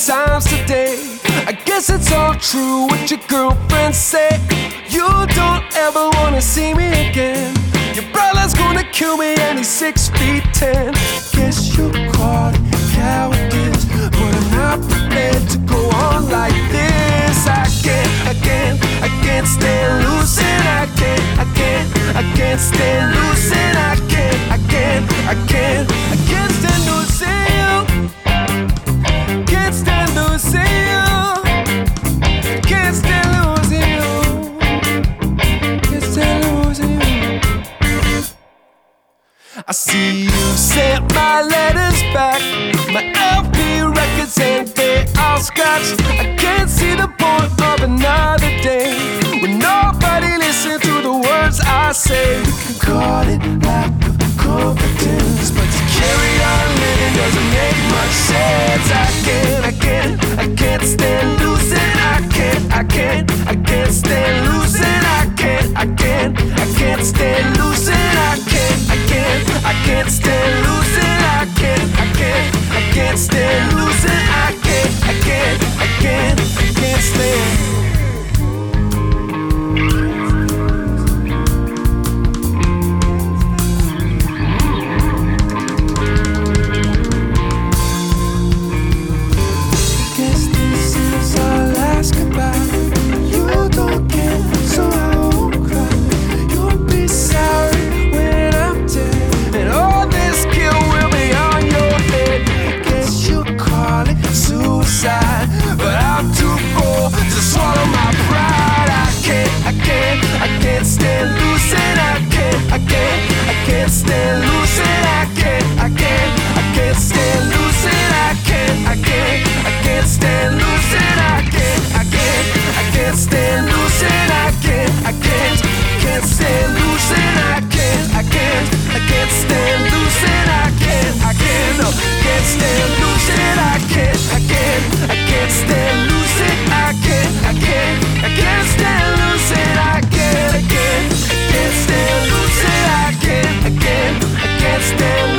times today. I guess it's all true what your girlfriends say. You don't ever wanna see me again. Your brother's gonna kill me and he's 6'10". Guess you call it cowardice, but I'm not prepared to go on like this. I can't stand losing. I can't stand losing. I can't stand losing you. Can't stand losing you. Can't stand losing you. Can't stand losing you. I see you sent my letters back, my LP records and they all scratched. I can't see the point of another day when nobody listens to the words I say. You can call it lack of confidence, but to carry on living doesn't make much sense. I can't stand losing. I can't stand losing. I can't stand losing. I can't stand losing. I can't stand losing. I can't stand. But I'm too full to swallow my pride. I can't stand losing. I can't stand losing. I can't stand losing. I can't stand losing. I can't stand losing. I can't stand losing. I can't stand losing. Can't stand losing. I can't stand losing. I can't stand losing. I can't stand losing. I can't stand